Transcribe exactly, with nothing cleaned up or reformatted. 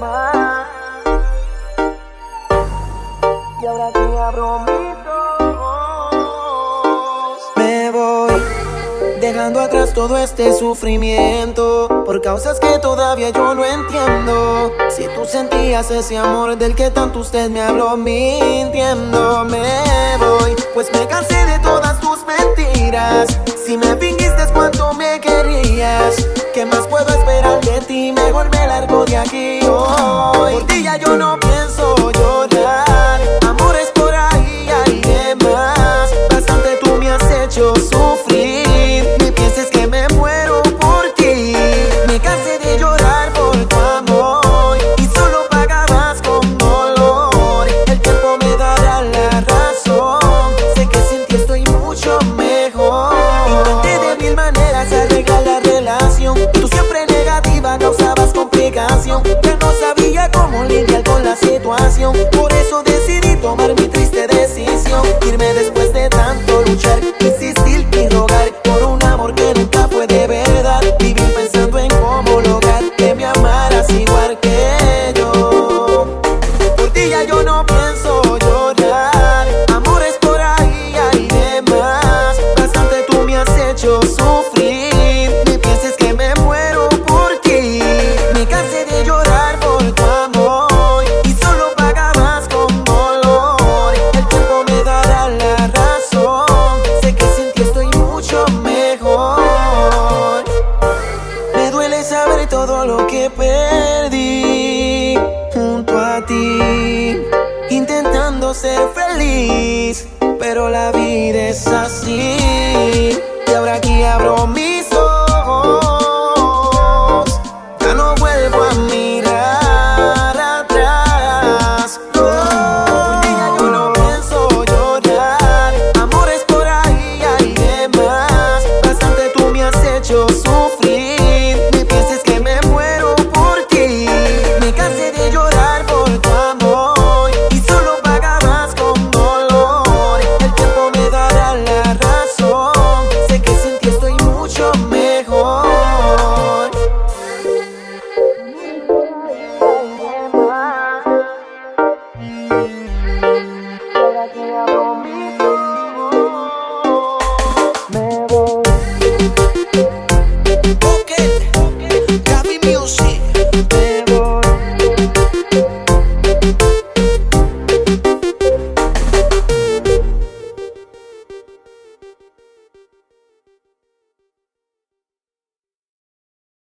más. Y ahora que abro mis ojos, me voy dejando atrás todo este sufrimiento por causas que todavía yo no entiendo. Si tú sentías ese amor del que tanto usted me habló mintiendo, me voy, pues me cansé de todas tus mentiras. Si me fingiste cuánto me querías, ¿qué más puedo esperar de ti? Mejor me largo de aquí hoy. Por ti ya yo no pienso llorar. Amores por ahí hay demás. Bastante tú me has hecho sufrir. Ni pienses que me muero por ti. Me cansé de llorar por tu amor y solo pagabas con dolor. El tiempo me dará la razón. Sé que sin ti estoy mucho mejor. Intenté de mil maneras arreglar la relación y tú siempre negativa, causabas complicación. Ya no sabía cómo lidiar con la situación. Por eso decidí tomar mi triste decisión, irme después de tanto luchar, insistir y rogar por un amor que nunca fue de verdad. Vivir pensando en cómo lograr que me amaras igual que yo. Por ti ya yo no pienso llorar. Amores por ahí hay demás. Bastante tú me has hecho sufrir. Ni pienses que me muero por ti. Me cansé de llorar por tu amor y solo pagabas con dolor. El tiempo me dará la razón. Sé que sin ti estoy mucho mejor. Me duele saber todo lo que perdí junto a ti, intentando ser feliz, pero la vida es así. Y ahora aquí abro mis